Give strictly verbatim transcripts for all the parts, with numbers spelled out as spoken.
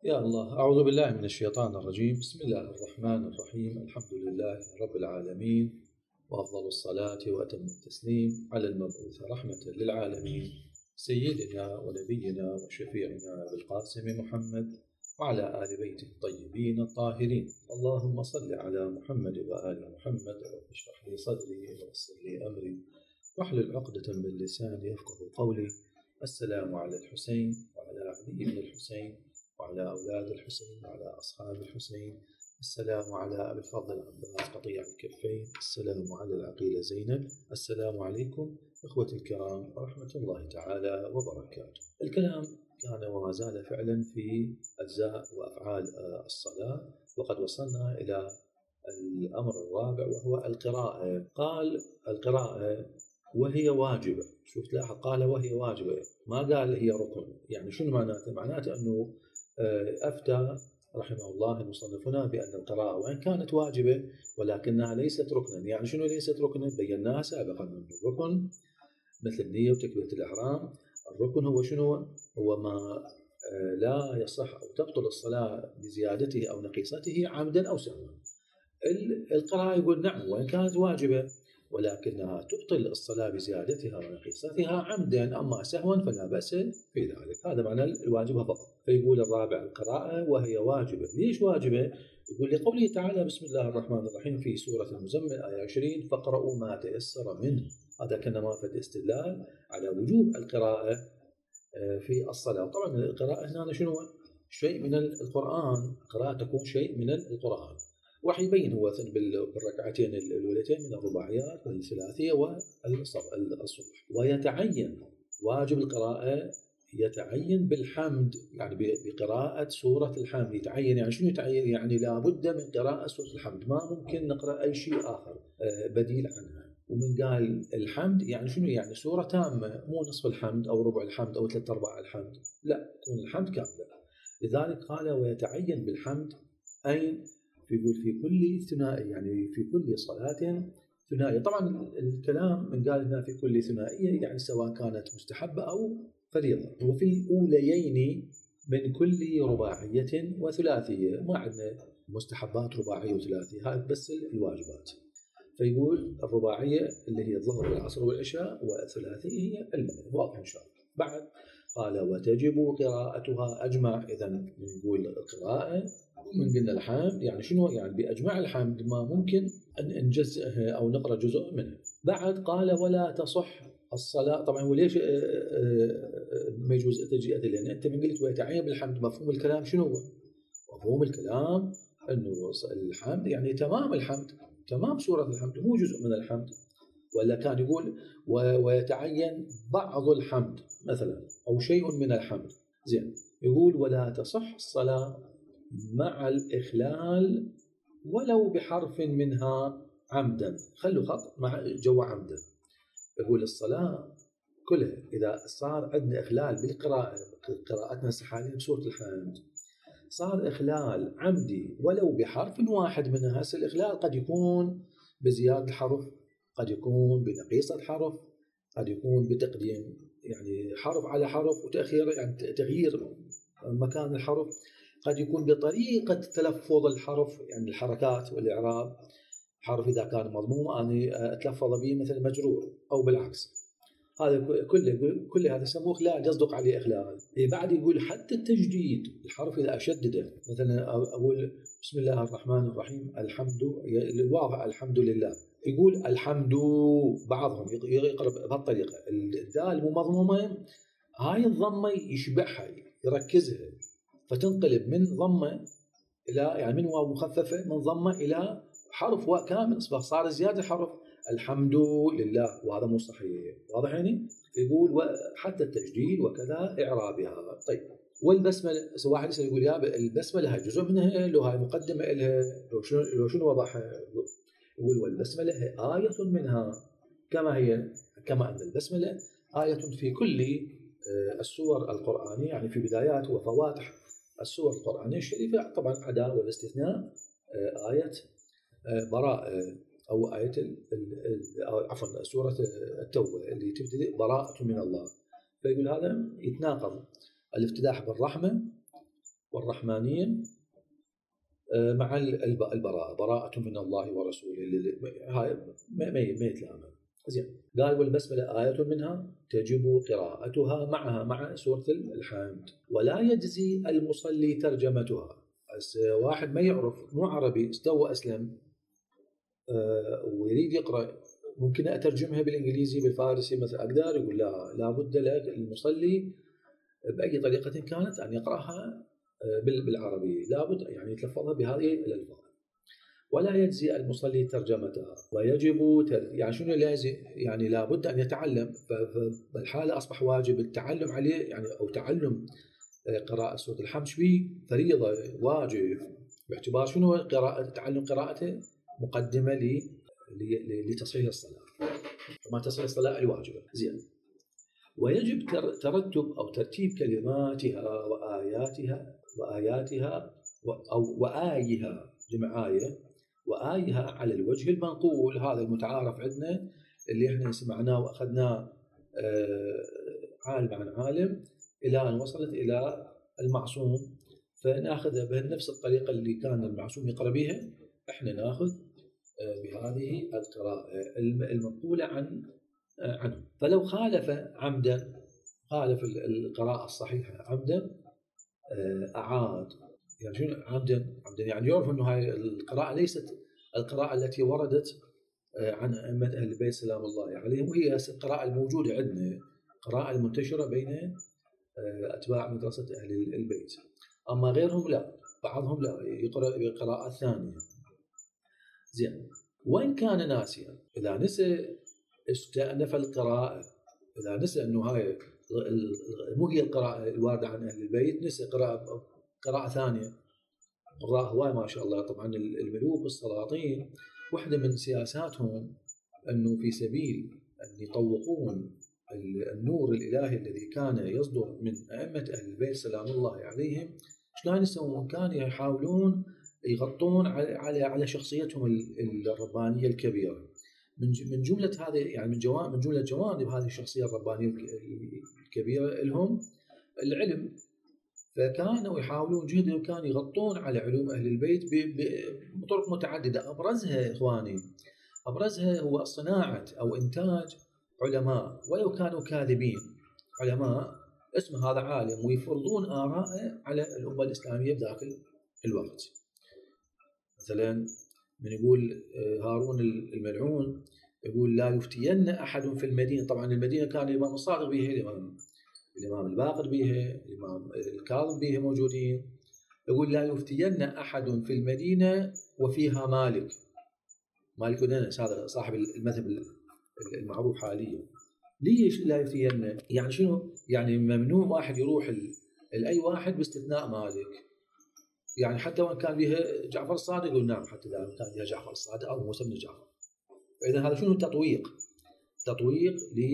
يا الله، أعوذ بالله من الشيطان الرجيم. بسم الله الرحمن الرحيم. الحمد لله رب العالمين، وأفضل الصلاة وأتم التسليم على المبعوث رحمة للعالمين سيدنا ونبينا وشفيعنا بالقاسم محمد وعلى آل بيته الطيبين الطاهرين. اللهم صل على محمد وآل محمد. رب اشرح لي صدري ويسر لي أمري واحلل عقدة من لساني يفقهوا قولي. السلام على الحسين وعلى علي بن الحسين وعلى أولاد الحسين وعلى أصحاب الحسين. السلام على أبي الفضل العباس قطيع الكفين. السلام على العقيلة زينب. السلام عليكم إخوتي الكرام ورحمة الله تعالى وبركاته. الكلام كان وما زال فعلا في أجزاء وأفعال الصلاة، وقد وصلنا إلى الأمر الرابع وهو القراءة. قال القراءة وهي واجبة. شوف تلاحظ قال وهي واجبة، ما قال هي ركن. يعني شنو معناته؟ معناته أنه أفتى رحمه الله المصنفنا بأن القراءة وإن كانت واجبة ولكنها ليست ركنا. يعني شنو ليست ركنا؟ بيناها سابقا. الركن مثل النية وتكبيرة الإحرام. الركن هو شنو؟ هو ما لا يصح أو تبطل الصلاة بزيادته أو نقيصته عمدا أو سهوا. القراءة يقول نعم وإن كانت واجبة ولكنها تبطل الصلاة بزيادتها ونقيصتها عمدا، أما سهوا فلا بأس في ذلك. هذا معنى الواجبة فقط. فيقول الرابع القراءة وهي واجبة. ليش واجبة؟ يقول لقوله تعالى بسم الله الرحمن الرحيم في سورة المزمل آية عشرين فاقرؤوا ما تيسر منه. هذا كنما في استدلال على وجوب القراءة في الصلاة. طبعا القراءة هنا شنو؟ شيء من القرآن. القراءة تكون شيء من القرآن. راح يبين هو بالركعتين الأولتين من الرباعيات والثلاثية والصبح. ويتعين واجب القراءة يتعين بالحمد، يعني بقراءة سورة الحمد. يتعين يعني شنو يتعين؟ يعني لابد من قراءة سورة الحمد، ما ممكن نقرأ أي شيء آخر بديل عنها. ومن قال الحمد يعني شنو؟ يعني سورة تامة، مو نصف الحمد أو ربع الحمد أو ثلاث أرباع الحمد، لا، تكون الحمد كاملة. لذلك قال ويتعين بالحمد أي يقول في كل ثنائي، يعني في كل صلاة ثنائية. طبعا الكلام من قال هنا في كل ثنائية يعني سواء كانت مستحبة أو فريضة. وفي الأوليين من كل رباعية وثلاثية. ما عندنا مستحبات رباعية وثلاثية، هذا بس الواجبات. فيقول الرباعية اللي هي الظهر والعصر والعشاء، والثلاثية هي المغرب. واضح إن شاء الله. بعد قال وتجب قراءتها أجمع. إذا نقول القراءة من قلنا الحمد يعني شنو؟ يعني بأجمع الحمد ما ممكن أن نجزئه أو نقرأ جزء منه. بعد قال ولا تصح الصلاة. طبعا هو ليش ما يجوز تجزئة؟ لأن أنت من قلت ويتعين بالحمد، مفهوم الكلام شنو هو؟ مفهوم الكلام أنه الحمد يعني تمام الحمد، تمام سورة الحمد، مو جزء من الحمد. ولا كان يقول ويتعين بعض الحمد مثلا أو شيء من الحمد. زين، يقول ولا تصح الصلاة مع الإخلال ولو بحرف منها عمدا. خلوا خط مع جو عمدا. يقول الصلاة كلها إذا صار عندنا إخلال بالقراءة، قراءتنا حاليا بسورة الحمد صار إخلال عمدي ولو بحرف واحد منها. هسه الإخلال قد يكون بزيادة الحرف، قد يكون بنقيص الحرف، قد يكون بتقديم يعني حرف على حرف وتأخير يعني تغيير مكان الحرف، قد يكون بطريقة تلفظ الحرف يعني الحركات والإعراب. حرف إذا كان مضموم أنا أتلفظ به مثل مجرور أو بالعكس. هذا كله كل هذا يسموه إخلال، يصدق عليه إخلال. بعد يقول حتى التجديد الحرف إذا أشدده، مثلا أقول بسم الله الرحمن الرحيم الحمد، الواضح الحمد لله، يقول الحمد بعضهم يقرب بهالطريقة. الدال مو مضمومة، هاي الضمة يشبعها يركزها فتنقلب من ضمة إلى يعني من واو مخففة من ضمة إلى حرف واو كامل، صار زيادة حرف الحمد لله، وهذا مو صحيح. واضح يعني؟ يقول حتى التجديد وكذا إعرابها. طيب والبسملة، واحد يسأل يقول يا البسملة هي جزء منها لو هاي مقدمة إلها لو شنو لو شنو وضعها؟ يقول والبسملة هي آية منها كما هي، كما أن البسملة آية في كل السور القرآنية، يعني في بدايات وفواتح السور القرآنية الشريفة. طبعا عدا والاستثناء آية براءة أو آية عفوا سورة التوبة اللي تبتدئ براءة من الله. فيقول هذا يتناقض الافتتاح بالرحمة والرحمانية مع البراءة، براءة من الله ورسوله، هاي ما ما يتلامن. زين، قال والبسملة آية منها تجب قراءتها معها مع سورة الحمد، ولا يجزي المصلي ترجمتها. واحد ما يعرف مو عربي استوى أسلم أه ويريد يقرأ، ممكن أترجمها بالإنجليزي بالفارسي مثلا، أقدر يقول لا، لابد للمصلي بأي طريقة كانت أن يقرأها بالعربي، لابد يعني يتلفظها بهذه الألفاظ. ولا يجزي المصلي ترجمتها، ويجب تر... يعني شنو لازم، يعني لابد أن يتعلم، فالحالة أصبح واجب التعلم عليه، يعني أو تعلم قراءة سورة الحمد به فريضة واجب، باعتبار شنو قراءة تعلم قراءته مقدمة ل... لتصحيح الصلاة، ما تصحيح الصلاة الواجبة. زين، ويجب ترتب أو ترتيب كلماتها وآياتها وآياتها أو وآيها، جمع آية، وآيها على الوجه المنقول، هذا المتعارف عندنا اللي احنا سمعناه وأخذناه عالم عن عالم إلى أن وصلت إلى المعصوم، فنأخذها بنفس الطريقة اللي كان المعصوم يقرأ بها، احنا نأخذ بهذه القراءة المنقولة عن عنه. فلو خالف عمدا، خالف القراءة الصحيحة عمدا، أعاد. يعني شنو عمدا؟ عمدا يعني يعرف أنه هاي القراءة ليست القراءة التي وردت عن أئمة أهل البيت سلام الله عليهم، وهي القراءة الموجودة عندنا، قراءة المنتشرة بين أتباع مدرسة أهل البيت. أما غيرهم لا، بعضهم لا يقرأ بقراءة ثانية. زين، وإن كان ناسيا، إذا نسى استأنف القراءة، إذا نسى أنه هاي مو هي القراءة الواردة عن أهل البيت، نسى قراءة قراءة ثانية. قراء هواي ما شاء الله، طبعا الملوك والسلاطين واحدة من سياساتهم أنه في سبيل أن يطوقون النور الإلهي الذي كان يصدر من أئمة أهل البيت سلام الله عليهم، ايش كانوا يسوون؟ كانوا يحاولون يغطون على على شخصيتهم الربانية الكبيرة. من جملة هذه يعني من جوانب من جملة جوانب هذه الشخصية الربانية الكبيرة لهم العلم، فكانوا يحاولون جهد الإمكان يغطون على علوم أهل البيت بطرق متعددة. أبرزها إخواني، أبرزها هو صناعة أو إنتاج علماء ولو كانوا كاذبين، علماء اسم هذا عالم ويفرضون آراءه على الأمة الإسلامية بذاك الوقت. مثلا من يقول هارون الملعون يقول لا يفتين أحد في المدينة، طبعا المدينة كان الإمام الصادق بها، الإمام الإمام الباقر بها، الإمام الكاظم بها موجودين، يقول لا يفتين أحد في المدينة وفيها مالك. مالك بن أنس هذا صاحب المذهب المعروف حاليا. ليش لا يفتين؟ يعني شنو؟ يعني ممنوع واحد يروح لأي واحد باستثناء مالك. يعني حتى وإن كان بها جعفر الصادق يقول نعم، حتى إذا كان بها جعفر الصادق أو موسى بن جعفر. فإذا هذا شنو؟ تطويق، تطويق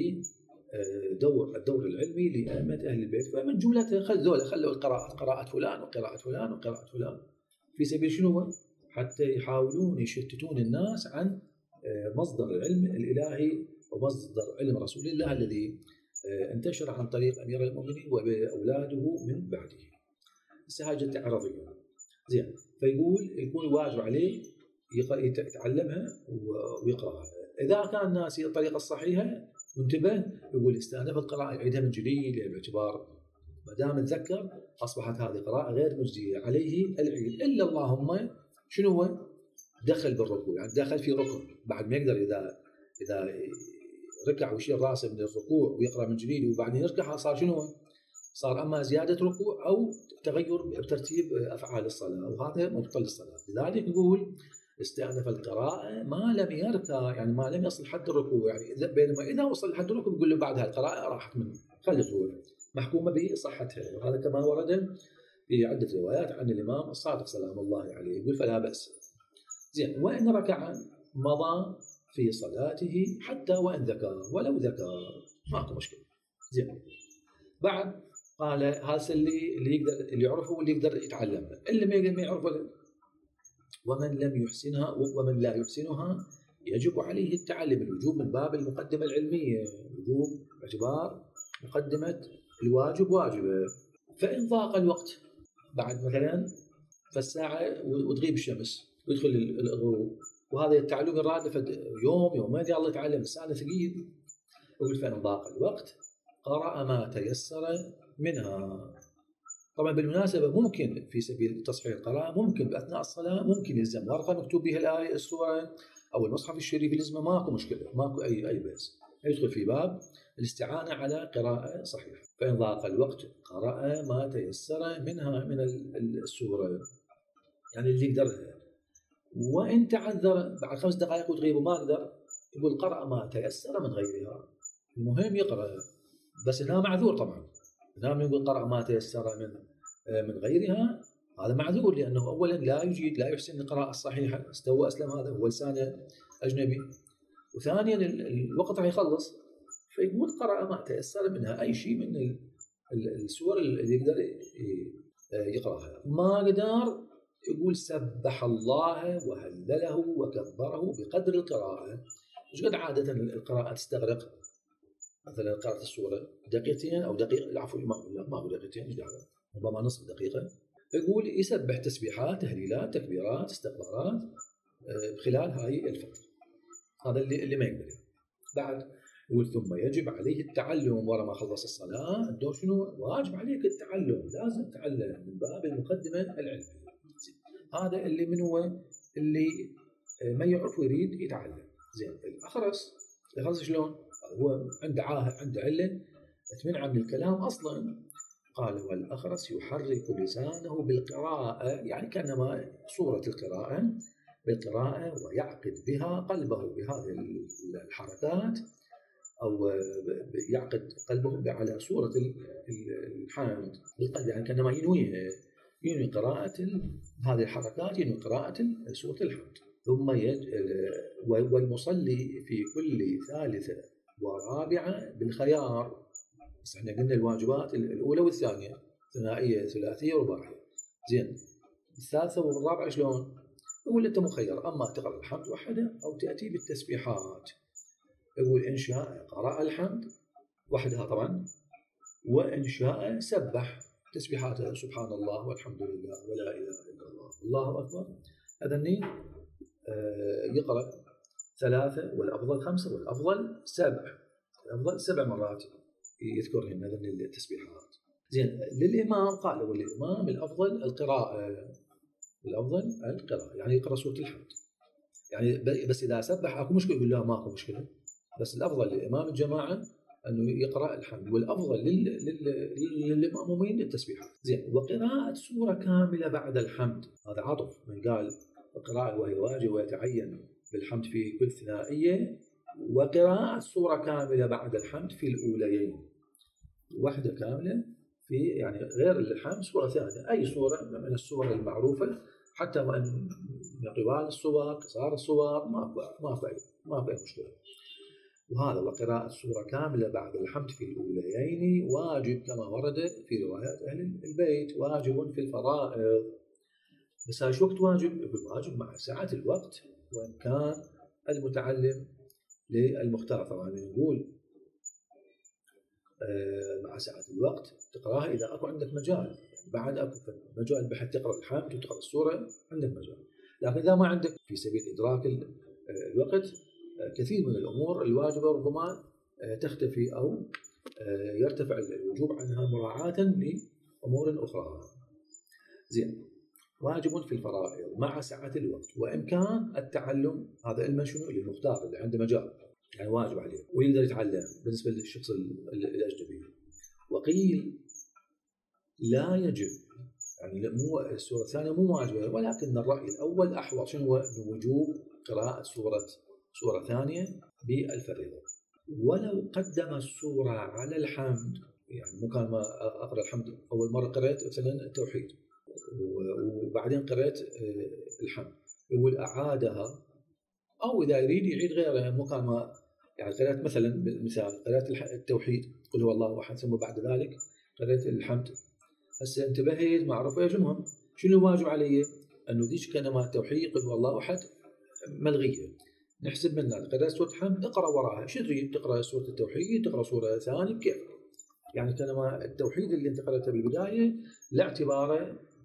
لدور الدور العلمي لأئمة أهل البيت. فمن جملته خل ذولا خلوا القراءة قراءة فلان وقراءة فلان وقراءة فلان في سبيل شنو؟ حتى يحاولون يشتتون الناس عن مصدر العلم الإلهي ومصدر علم رسول الله الذي انتشر عن طريق أمير المؤمنين وأولاده من بعده. السهاجة عرضية. زين، فيقول يكون واجب عليه يتعلمها ويقرأها. إذا كان ناسي الطريقة الصحيحة منتبه، يقول استأنف القراءة يعيدها من جديد، يعني باعتبار ما دام تذكر أصبحت هذه قراءة غير مجزية، عليه العيد. إلا اللهم شنو هو؟ دخل بالركوع، يعني دخل في ركن بعد ما يقدر، إذا إذا ركع ويشيل راسه من الركوع ويقرأ من جديد وبعدين يركع، صار شنو؟ صار أما زيادة ركوع أو تغير بترتيب أفعال الصلاة، وهذا مبطل الصلاة. لذلك يقول استأنف القراءة ما لم يركع، يعني ما لم يصل حد الركوع، يعني إذا بينما إذا وصل لحد الركوع يقول له بعدها القراءة راحت منه، خلته محكومة بصحتها. وهذا كما ورد في عدة روايات عن الإمام الصادق سلام الله عليه، يقول فلا بأس. زين، وإن ركع مضى في صلاته حتى وإن ذكر، ولو ذكر ماكو مشكلة. زين، بعد قال هذا اللي اللي يقدر اللي يعرفه واللي يقدر يتعلمها، اللي ما يقدر ما يعرفه. ومن لم يحسنها ومن لا يحسنها يجب عليه التعلم. الوجوب من باب المقدمة العلمية، وجوب باعتبار مقدمة الواجب واجبة. فإن ضاق الوقت، بعد مثلا فالساعة وتغيب الشمس ويدخل الغروب، وهذا التعلم يراد يوم يومين يلا يتعلم، الساعة ثقيل. يقول فإن ضاق الوقت قرأ ما تيسر منها. طبعا بالمناسبة ممكن في سبيل تصحيح القراءة ممكن بأثناء الصلاة ممكن يلزم ورقة مكتوب بها الآية السورة أو المصحف الشريف يلزمه، ماكو مشكلة، ماكو أي أي بأس، يدخل في باب الاستعانة على قراءة صحيحة. فإن ضاق الوقت قرأ ما تيسر منها من السورة، يعني اللي يقدرها. وإن تعذر بعد خمس دقائق وتغيب وما قدر، يقول قرأ ما تيسر من غيرها. المهم يقرأ، بس إنها معذور طبعا. نعم يقول قرأ ما تيسر من من غيرها، هذا معذور، لأنه أولا لا يجيد لا يحسن القراءة الصحيحة، استوى أسلم، هذا هو لسانه أجنبي، وثانيا الوقت راح يخلص، فيقول قرأ ما تيسر منها، أي شيء من السور اللي يقدر يقرأها. ما قدر يقول سبح الله وهلله وكبره بقدر القراءة. مش قد عادة القراءة تستغرق مثلا قراءة السورة دقيقتين أو دقيقة، العفو ما ما هو دقيقتين، إيش دعوة، ربما نصف دقيقة. يقول يسبح تسبيحات تهليلات تكبيرات استغفارات خلال هاي الفترة، هذا اللي اللي ما يقدر. بعد يقول ثم يجب عليه التعلم ورا ما خلص الصلاة، الدور شنو؟ واجب عليك التعلم، لازم تتعلم من باب المقدمة العلمية. هذا اللي من هو اللي ما يعرف ويريد يتعلم. زين الأخرس الأخرس شلون؟ هو عنده عاهة عنده علة تمنع من الكلام أصلا. قال والأخرس يحرك لسانه بالقراءة، يعني كأنما صورة القراءة بالقراءة، ويعقد بها قلبه بهذه الحركات، أو يعقد قلبه على صورة الحمد بالقلب، يعني كأنما ينويها، ينوي قراءة هذه الحركات، ينوي قراءة سورة الحمد. ثم يج... والمصلي في كل ثالثة ورابعة بالخيار. بس احنا قلنا الواجبات الأولى والثانية، ثنائية ثلاثية رباعية. زين الثالثة والرابعة شلون؟ يقول أنت مخير، أما تقرأ الحمد وحده أو تأتي بالتسبيحات. يقول إن شاء قرأ الحمد وحدها طبعا، وإن شاء سبح تسبيحاته سبحان الله والحمد لله ولا إله إلا الله الله أكبر. هذني يقرأ ثلاثة والأفضل خمسة والأفضل سبع، الأفضل سبع مرات يذكرهن هذني التسبيحات. زين للإمام قال له الإمام الأفضل القراءة، الأفضل القراءة يعني يقرأ سورة الحمد، يعني بس إذا سبح أكو مشكلة يقول لا ماكو مشكلة، بس الأفضل للإمام الجماعة أنه يقرأ الحمد، والأفضل للمأمومين التسبيحات. زين وقراءة سورة كاملة بعد الحمد، هذا عطف من قال القراءة وهي واجب ويتعين بالحمد في كل ثنائية، وقراءة سورة كاملة بعد الحمد في الأوليين، واحدة كاملة في يعني غير الحمد سورة ثانية، أي سورة من السور المعروفة، حتى وأن طوال الصور قصار الصور ما ما في ما في مشكلة. وهذا وقراءة سورة كاملة بعد الحمد في الأوليين واجب كما ورد في روايات أهل البيت، واجب في الفرائض. بس هاي شو وقت واجب؟ يقول واجب مع ساعة الوقت، وإن كان المتعلم للمختار. طبعا نقول مع ساعة الوقت تقراها إذا أكو عندك مجال، يعني بعد أكو مجال بحيث تقرأ الحمد وتقرأ السورة عندك مجال. لكن إذا ما عندك في سبيل إدراك الوقت كثير من الأمور الواجبة ربما تختفي أو يرتفع الوجوب عنها مراعاة لأمور أخرى. زين واجب في الفرائض مع سعة الوقت وإمكان التعلم، هذا علما شنو للمختار اللي عنده مجال يعني واجب عليه ويقدر يتعلم بالنسبة للشخص الأجنبي. وقيل لا يجب، يعني مو السورة الثانية مو واجبة، ولكن الرأي الأول أحوط شنو هو وجوب قراءة سورة سورة ثانية بالفريضة. ولو قدم السورة على الحمد، يعني مو كان ما أقرأ الحمد أول مرة قرأت مثلا التوحيد وبعدين قرأت الحمد، يقول أعادها، أو إذا يريد يعيد غيرها، مو كان ما يعني قرأت مثلا بالمثال قرأت التوحيد قل هو الله أحد، ثم بعد ذلك قرأت الحمد. هسه انتبهت ما أعرف إيش، المهم شنو الواجب علي؟ أنه ذيش كلمات التوحيد قل هو الله أحد ملغية، نحسب منها قرأت سورة الحمد اقرأ وراها، شو تريد تقرأ سورة التوحيد تقرأ سورة ثانية كيف؟ يعني كلمة التوحيد اللي انت قرأتها بالبداية لا اعتباره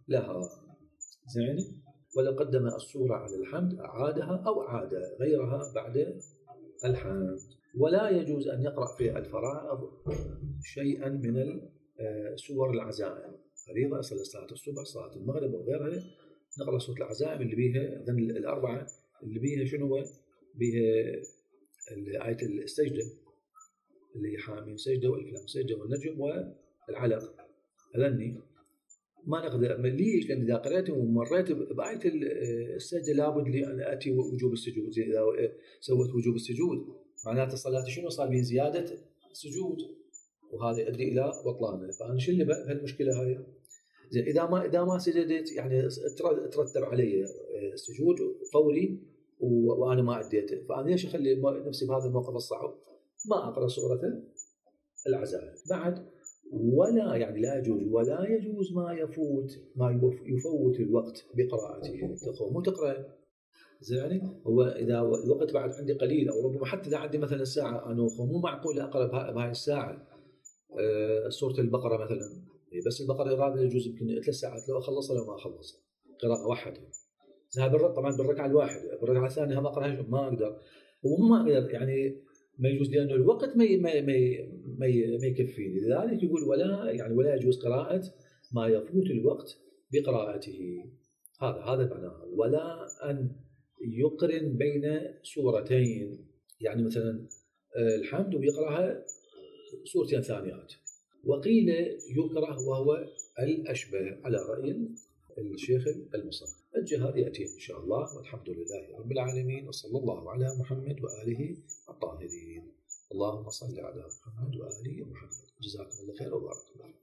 لها. زين. ولو قدم الصورة على الحمد أعادها أو عاد غيرها بعد الحمد. ولا يجوز أن يقرأ في الفرائض شيئا من سور العزائم، فريضة صلاة الصبح، صلاة المغرب وغيرها، نقرأ سورة العزائم اللي بيها الأربعة اللي بيها شنو؟ بيها آية السجدة اللي حامين سجدة والكلام سجدة والنجم والعلق. هذني ما نقدر. ليش؟ لأن إذا قرأت ومريت بآية السجدة لابد لي أن آتي وجوب السجود. إذا سويت وجوب السجود معناته الصلاة شنو صار بين زيادة سجود، وهذا يؤدي إلى بطلانه. فأنا شو اللي بهالمشكلة هاي؟ زين. إذا ما إذا ما سجدت يعني ترتب علي السجود فوري وأنا ما أديته، فأنا ليش أخلي نفسي بهذا الموقف الصعب؟ ما أقرأ سورة العزائم بعد. ولا يعني لا يجوز ولا يجوز ما يفوت ما يفوت الوقت بقراءته. مو تقرأ زين. هو إذا الوقت بعد عندي قليل أو ربما حتى إذا عندي مثلا ساعة أنا مو معقول أقرأ بهاي الساعة سورة البقرة مثلا، بس البقرة يراد يجوز يمكن ثلاث ساعات لو أخلصها لو ما أخلصها قراءة واحدة. طبعا بالركعة الواحدة، بالركعة الثانية ما أقرأها ما أقدر وما أقدر يعني ما يجوز لأنه الوقت ما ما ما ما, ما يكفيني. لذلك يقول ولا يعني ولا يجوز قراءة ما يفوت الوقت بقراءته. هذا هذا معناه. ولا أن يقرن بين سورتين، يعني مثلا الحمد ويقرأها سورتين ثانيات. وقيل يكره وهو الأشبه على رأي الشيخ المصنف. الجهاد يأتي إن شاء الله، والحمد لله رب العالمين، وصلى الله على محمد وآله الطاهرين. اللهم صل على محمد وآله محمد. جزاكم الله خير وبارك الله.